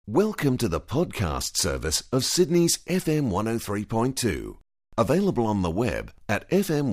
Welcome to the podcast service of Sydney's FM 103.2. Available on the web at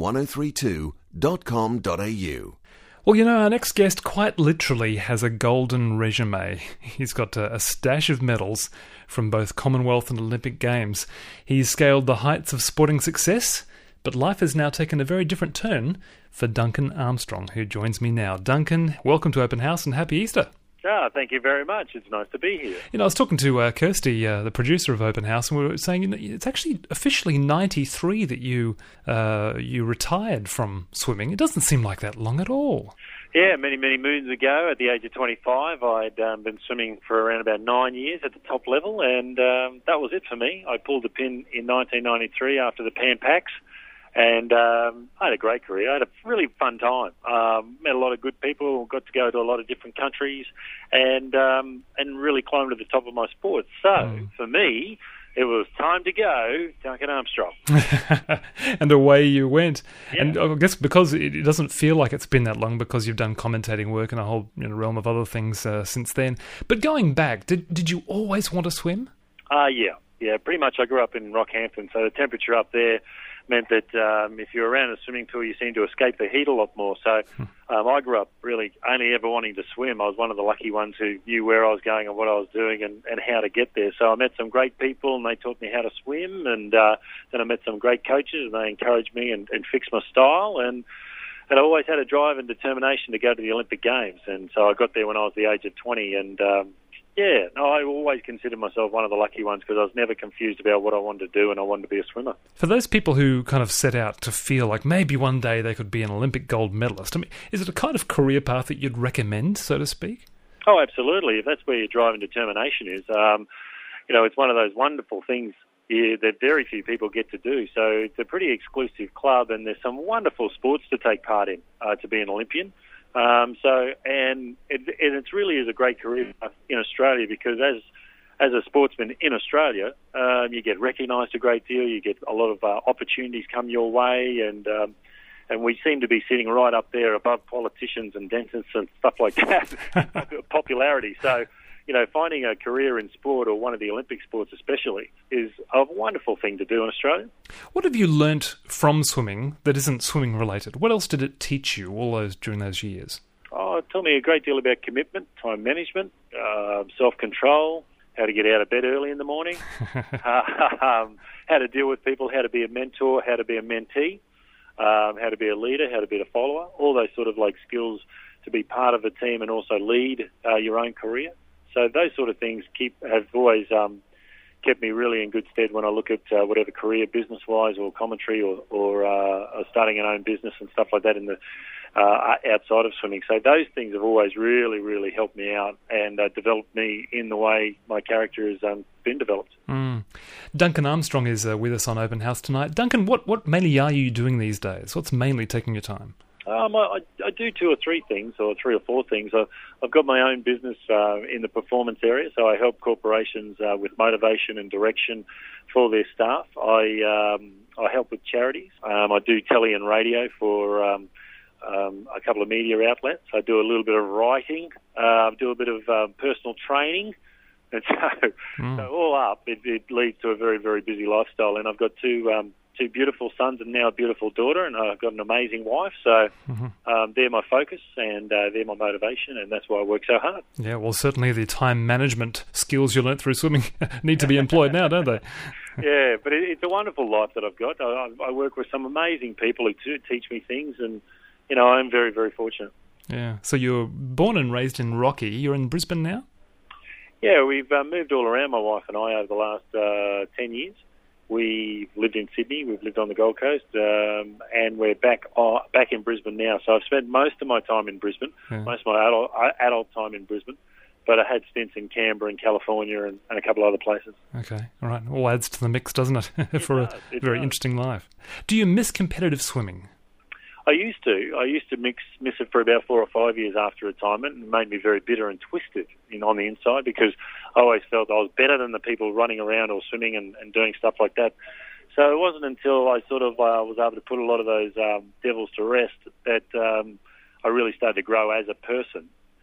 fm1032.com.au. Well, you know, our next guest quite literally has a golden resume. He's got a stash of medals from both Commonwealth and Olympic Games. He's scaled the heights of sporting success, but life has now taken a very different turn for Duncan Armstrong, who joins me now. Duncan, welcome to Open House and happy Easter. Thank you very much. It's nice to be here. You know, I was talking to Kirsty, the producer of Open House, and we were saying, you know, it's actually officially 93 that you retired from swimming. It doesn't seem like that long at all. Yeah, many moons ago, at the age of 25, I'd been swimming for around about 9 years at the top level, and that was it for me. I pulled the pin in 1993 after the Pan Pacs, and I had a great career. I had a really fun time. Met a lot of good people, got to go to a lot of different countries, and really climbed to the top of my sport. So, for me, it was time to go, Duncan Armstrong. And away you went. Yeah. And I guess because it doesn't feel like it's been that long, because you've done commentating work and a whole realm of other things since then. But going back, did you always want to swim? Yeah, pretty much. I grew up in Rockhampton, so the temperature up there meant that if you're around a swimming pool, you seem to escape the heat a lot more. So I grew up really only ever wanting to swim. I was one of the lucky ones who knew where I was going and what I was doing and how to get there. So I met some great people, and they taught me how to swim, and then I met some great coaches, and they encouraged me and fixed my style. And I always had a drive and determination to go to the Olympic Games. And so I got there when I was the age of 20, and I always considered myself one of the lucky ones because I was never confused about what I wanted to do, and I wanted to be a swimmer. For those people who kind of set out to feel like maybe one day they could be an Olympic gold medalist, I mean, is it a kind of career path that you'd recommend, so to speak? Oh, absolutely. If that's where your drive and determination is, it's one of those wonderful things that very few people get to do. So it's a pretty exclusive club, and there's some wonderful sports to take part in to be an Olympian. It really is a great career in Australia, because as a sportsman in Australia, you get recognised a great deal. You get a lot of opportunities come your way, and we seem to be sitting right up there above politicians and dentists and stuff like that, popularity. So, finding a career in sport, or one of the Olympic sports especially, is a wonderful thing to do in Australia. What have you learnt from swimming that isn't swimming related? What else did it teach you during those years? Oh, it taught me a great deal about commitment, time management, self-control, how to get out of bed early in the morning, how to deal with people, how to be a mentor, how to be a mentee, how to be a leader, how to be a follower, all those sort of skills to be part of a team and also lead your own career. So those sort of things have always kept me really in good stead when I look at whatever career, business-wise or commentary or starting an own business and stuff like that in the outside of swimming. So those things have always really, really helped me out and developed me in the way my character has been developed. Duncan Armstrong is with us on Open House tonight. Duncan, what mainly are you doing these days? What's mainly taking your time? I do 2 or 3 things, or 3 or 4 things. I've got my own business in the performance area, so I help corporations with motivation and direction for their staff. I help with charities. I do telly and radio for a couple of media outlets. I do a little bit of writing. I do a bit of personal training. And so all up, it leads to a very, very busy lifestyle. And I've got two beautiful sons and now a beautiful daughter, and I've got an amazing wife. So they're my focus, and they're my motivation, and that's why I work so hard. Yeah, well, certainly the time management skills you learnt through swimming need to be employed now, don't they? Yeah, but it's a wonderful life that I've got. I work with some amazing people who teach me things, and, I'm very, very fortunate. Yeah, so you're born and raised in Rocky. You're in Brisbane now? Yeah, we've moved all around, my wife and I, over the last 10 years. We've lived in Sydney, we've lived on the Gold Coast, and we're back in Brisbane now. So I've spent most of my time in Brisbane, most of my adult time in Brisbane, but I had stints in Canberra and California and a couple other places. Okay, all right. All adds to the mix, doesn't it? For a very interesting life. Do you miss competitive swimming? I used to miss it for about 4 or 5 years after retirement, and it made me very bitter and twisted on the inside, because I always felt I was better than the people running around or swimming and doing stuff like that. So it wasn't until I sort of was able to put a lot of those devils to rest that I really started to grow as a person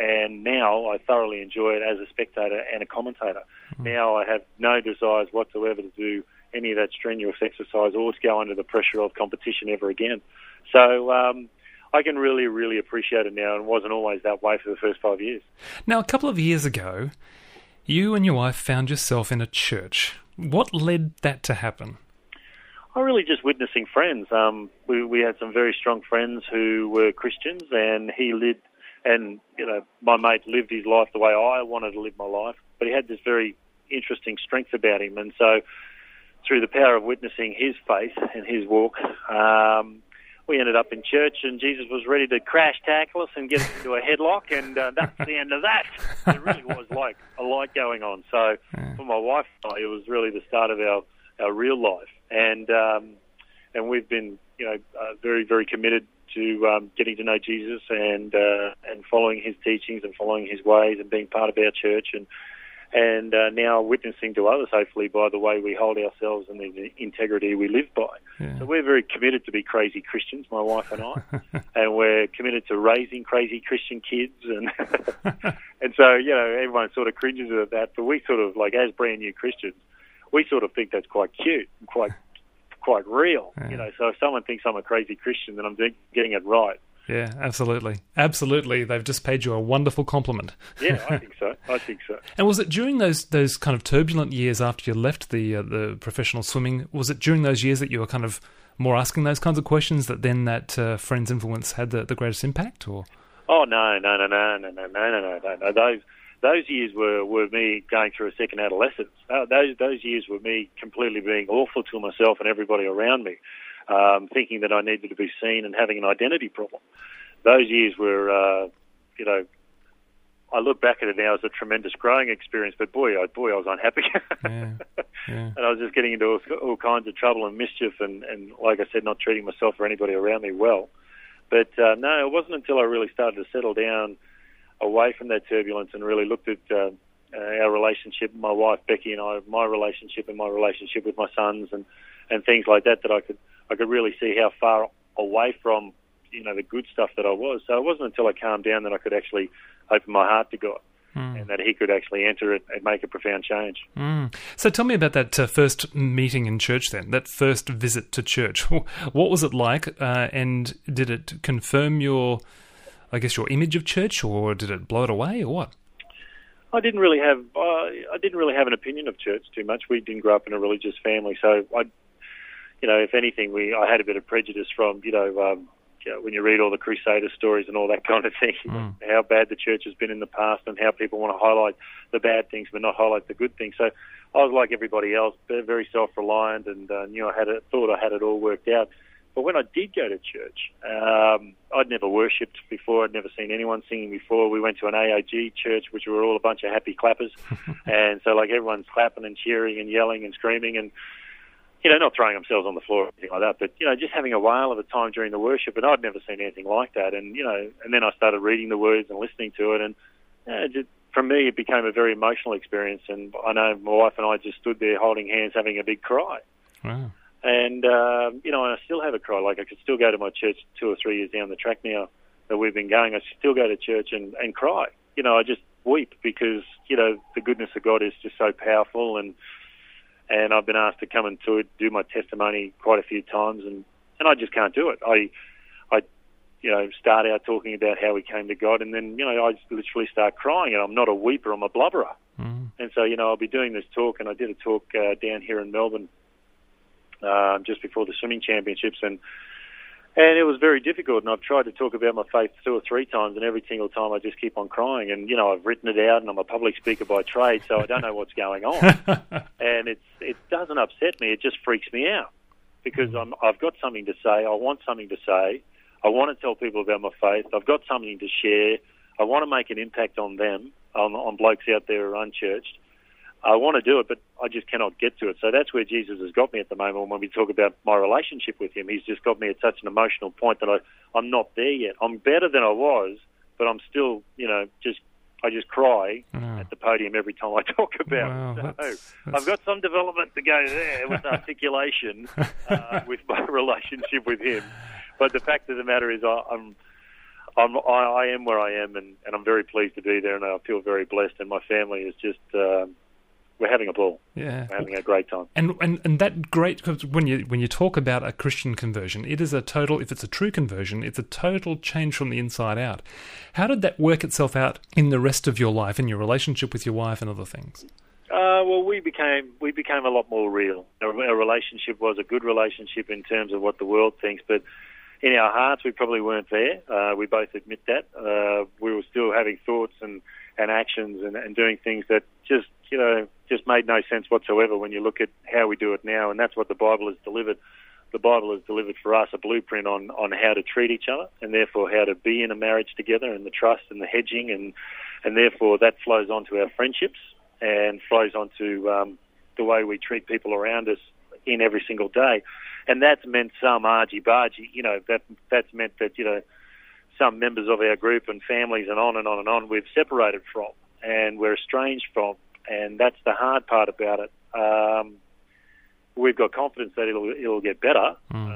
and now I thoroughly enjoy it as a spectator and a commentator. Now I have no desires whatsoever to do any of that strenuous exercise or to go under the pressure of competition ever again. So I can really, really appreciate it now, and wasn't always that way for the first 5 years. Now, a couple of years ago, you and your wife found yourself in a church. What led that to happen? I'm really just witnessing friends. We had some very strong friends who were Christians, and my mate lived his life the way I wanted to live my life, but he had this very interesting strength about him, and so through the power of witnessing his faith and his walk, we ended up in church, and Jesus was ready to crash tackle us and get us into a headlock, and that's the end of that. It really was like a light going on. So for my wife and I, it was really the start of our real life, and we've been very, very committed to getting to know Jesus and following his teachings and following his ways and being part of our church, and now witnessing to others, hopefully, by the way we hold ourselves and the integrity we live by. Yeah. So we're very committed to be crazy Christians, my wife and I, and we're committed to raising crazy Christian kids, and and so, everyone sort of cringes at that, but we sort of, like, as brand new Christians, we sort of think that's quite cute and quite real. Yeah. So if someone thinks I'm a crazy Christian, then I'm getting it right. Yeah, absolutely. Absolutely. They've just paid you a wonderful compliment. Yeah, I think so. And was it during those kind of turbulent years after you left the professional swimming, was it during those years that you were kind of more asking those kinds of questions that then that friend's influence had the greatest impact? Or? Oh, no. Those years were me going through a second adolescence. Those years were me completely being awful to myself and everybody around me. Thinking that I needed to be seen and having an identity problem. Those years were, I look back at it now as a tremendous growing experience, but boy, I was unhappy. Yeah. And I was just getting into all kinds of trouble and mischief and, like I said, not treating myself or anybody around me well. But no, it wasn't until I really started to settle down away from that turbulence and really looked at our relationship, my wife Becky and I, my relationship and my relationship with my sons and things like that I could really see how far away from, the good stuff that I was. So it wasn't until I calmed down that I could actually open my heart to God and that he could actually enter it and make a profound change. So tell me about that first meeting in church then, that first visit to church. What was it like, and did it confirm your image of church, or did it blow it away, or what? I didn't really have an opinion of church too much. We didn't grow up in a religious family, so if anything, I had a bit of prejudice from, when you read all the Crusader stories and all that kind of thing, how bad the church has been in the past and how people want to highlight the bad things but not highlight the good things. So I was like everybody else, very self-reliant, and thought I had it all worked out. But when I did go to church, I'd never worshipped before. I'd never seen anyone singing before. We went to an AOG church, which were all a bunch of happy clappers. And so, everyone's clapping and cheering and yelling and screaming and, not throwing themselves on the floor or anything like that, but, just having a whale of a time during the worship. And I'd never seen anything like that. And, and then I started reading the words and listening to it. And for me, it became a very emotional experience. And I know my wife and I just stood there holding hands, having a big cry. Wow. And, I still have a cry. I could still go to my church 2 or 3 years down the track now that we've been going. I still go to church and cry. I just weep because, the goodness of God is just so powerful. And I've been asked to come and do my testimony quite a few times, and I just can't do it. I start out talking about how we came to God, and then, I literally start crying, and I'm not a weeper, I'm a blubberer. And so, I'll be doing this talk, and I did a talk down here in Melbourne just before the swimming championships, and it was very difficult, and I've tried to talk about my faith 2 or 3 times, and every single time I just keep on crying, and, I've written it out, and I'm a public speaker by trade, so I don't know what's going on. And it doesn't upset me, it just freaks me out, because I've got something to say, I want something to say, I want to tell people about my faith, I've got something to share, I want to make an impact on them, on blokes out there who are unchurched. I want to do it, but I just cannot get to it. So that's where Jesus has got me at the moment when we talk about my relationship with him. He's just got me at such an emotional point that I'm not there yet. I'm better than I was, but I'm still, I just cry at the podium every time I talk about it. So that's... I've got some development to go there with articulation with my relationship with him. But the fact of the matter is I am where I am, and I'm very pleased to be there, and I feel very blessed. And my family is just we're having a ball. Yeah, we're having a great time. And that great, because when you talk about a Christian conversion, it is a total. If it's a true conversion, it's a total change from the inside out. How did that work itself out in the rest of your life, in your relationship with your wife and other things? Well, we became a lot more real. Our relationship was a good relationship in terms of what the world thinks, but in our hearts, we probably weren't there. We both admit that. We were still having thoughts and actions and doing things that just made no sense whatsoever when you look at how we do it now, and that's what the Bible has delivered. The Bible has delivered for us a blueprint on how to treat each other, and therefore how to be in a marriage together, and the trust and the hedging, and therefore that flows onto our friendships and flows onto the way we treat people around us in every single day. And that's meant some argy-bargy, that's meant that, some members of our group and families and on and on and on we've separated from and we're estranged from, and that's the hard part about it. We've got confidence that it'll get better,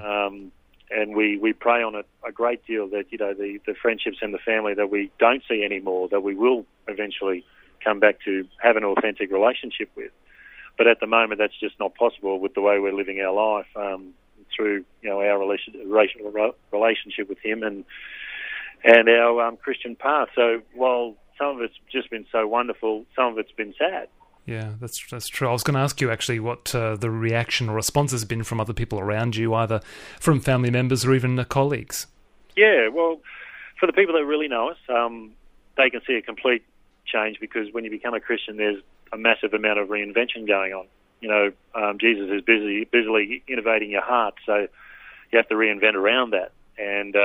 and we pray on it a great deal that, the friendships and the family that we don't see anymore, that we will eventually come back to have an authentic relationship with. But at the moment, that's just not possible with the way we're living our life through, our relationship with him and our Christian path. So while some of it's just been so wonderful, some of it's been sad. Yeah, that's true. I was going to ask you actually what the reaction or response has been from other people around you, either from family members or even colleagues. Yeah, well, for the people that really know us, they can see a complete change, because when you become a Christian, there's a massive amount of reinvention going on. Jesus is busily innovating your heart, so you have to reinvent around that. And,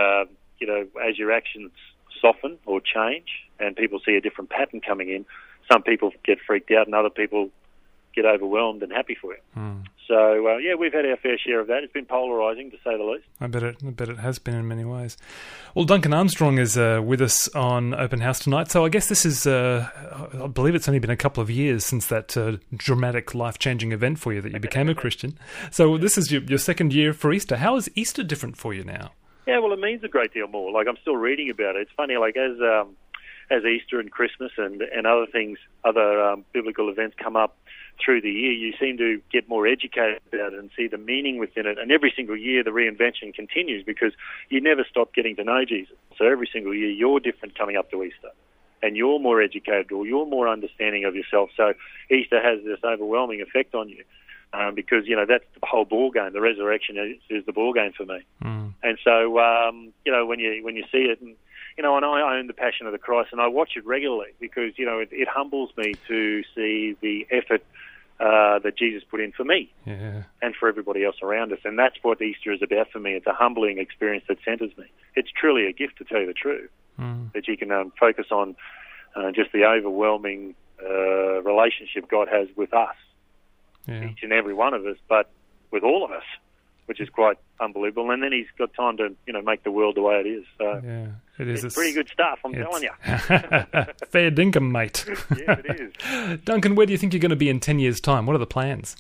as your actions soften or change and people see a different pattern coming in, some people get freaked out and other people get overwhelmed and happy for you. So, we've had our fair share of that. It's been polarising, to say the least. I bet it has been in many ways. Well, Duncan Armstrong is with us on Open House tonight. So I guess this is, I believe it's only been a couple of years since that dramatic, life-changing event for you that you became a Christian. So this is your second year for Easter. How is Easter different for you now? Yeah, well, it means a great deal more. Like, I'm still reading about it. It's funny, like, as Easter and Christmas and other things, other biblical events come up through the year, you seem to get more educated about it and see the meaning within it. And every single year, the reinvention continues, because you never stop getting to know Jesus. So every single year, you're different coming up to Easter, and you're more educated, or you're more understanding of yourself. So Easter has this overwhelming effect on you, because, that's the whole ball game. The resurrection is the ball game for me. And so, when you see it, and and I own the Passion of the Christ, and I watch it regularly, because it humbles me to see the effort that Jesus put in for me, and for everybody else around us. And that's what Easter is about for me. It's a humbling experience that centers me. It's truly a gift, to tell you the truth, that you can focus on just the overwhelming relationship God has with us, each and every one of us, but with all of us, which is quite unbelievable. And then he's got time to, make the world the way it is. So it is. It's pretty good stuff, I'm telling you. Fair dinkum, mate. Yeah, it is. Duncan, where do you think you're going to be in 10 years' time? What are the plans?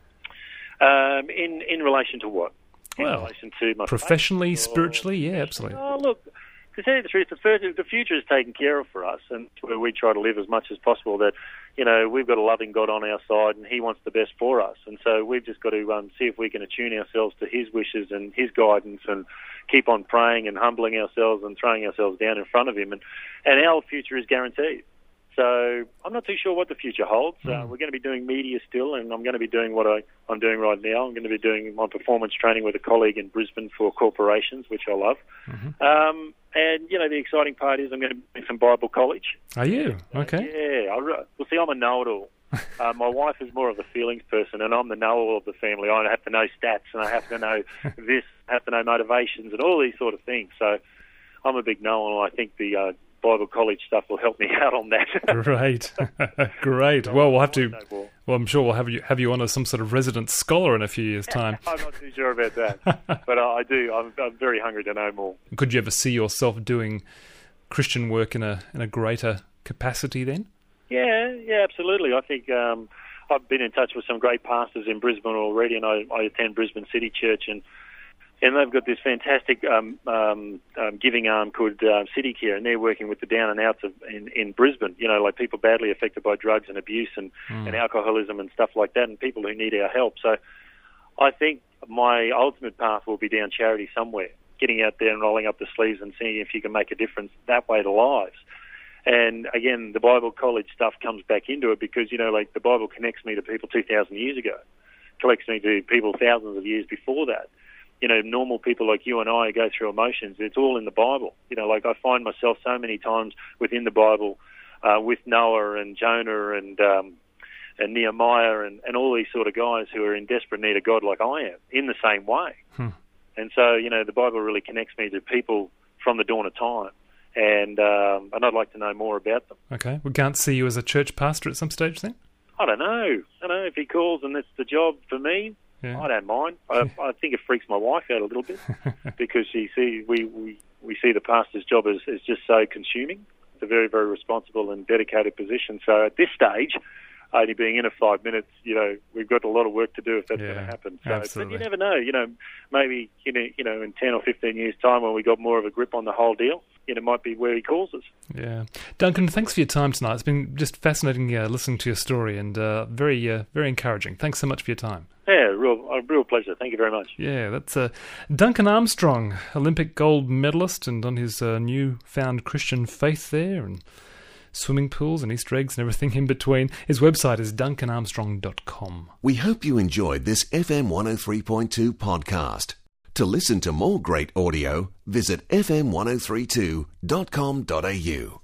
In relation to what? In relation to my professionally, faith, spiritually? Yeah, absolutely. Oh, look, to tell you the truth, the future is taken care of for us, and where we try to live as much as possible that, we've got a loving God on our side, and he wants the best for us. And so we've just got to see if we can attune ourselves to his wishes and his guidance, and keep on praying and humbling ourselves and throwing ourselves down in front of him. And our future is guaranteed. So I'm not too sure what the future holds. We're going to be doing media still, and I'm going to be doing what I'm doing right now. I'm going to be doing my performance training with a colleague in Brisbane for corporations, which I love. And, the exciting part is I'm going to be doing some Bible college. Are you? Okay. Yeah. Well, see, I'm a know-it-all. My wife is more of a feelings person, and I'm the know-all of the family. I have to know stats, and I have to know this, I have to know motivations, and all these sort of things. So I'm a big know-all, and I think the Bible college stuff will help me out on that. Great. Well, we'll have to. Well, I'm sure we'll have you on as some sort of resident scholar in a few years' time. I'm not too sure about that, but I do. I'm very hungry to know more. Could you ever see yourself doing Christian work in a greater capacity then? Yeah, absolutely. I think I've been in touch with some great pastors in Brisbane already, and I attend Brisbane City Church, and And they've got this fantastic giving arm called City Care, and they're working with the down and outs in Brisbane, you know, like people badly affected by drugs and abuse and alcoholism and stuff like that, and people who need our help. So I think my ultimate path will be down charity somewhere, getting out there and rolling up the sleeves and seeing if you can make a difference that way to lives. And again, the Bible college stuff comes back into it because, you know, like the Bible connects me to people 2,000 years ago, connects me to people thousands of years before that. You know, normal people like you and I go through emotions. It's all in the Bible. You know, like I find myself so many times within the Bible with Noah and Jonah and Nehemiah and all these sort of guys who are in desperate need of God like I am, in the same way. And so, you know, the Bible really connects me to people from the dawn of time. And I'd like to know more about them. Okay. We can't see you as a church pastor at some stage then? I don't know. If he calls and that's the job for me, yeah. I don't mind. I think it freaks my wife out a little bit because we see the pastor's job as just so consuming. It's a very, very responsible and dedicated position. So at this stage, only being in it 5 minutes, you know, we've got a lot of work to do if that's going to happen. So, absolutely. But you never know. You know, maybe in 10 or 15 years' time when we got more of a grip on the whole deal, it might be where he calls us. Yeah. Duncan, thanks for your time tonight. It's been just fascinating listening to your story and very encouraging. Thanks so much for your time. Yeah, a real pleasure. Thank you very much. Yeah, that's Duncan Armstrong, Olympic gold medalist, and on his newfound Christian faith there, and swimming pools and Easter eggs and everything in between. His website is duncanarmstrong.com. We hope you enjoyed this FM 103.2 podcast. To listen to more great audio, visit fm1032.com.au.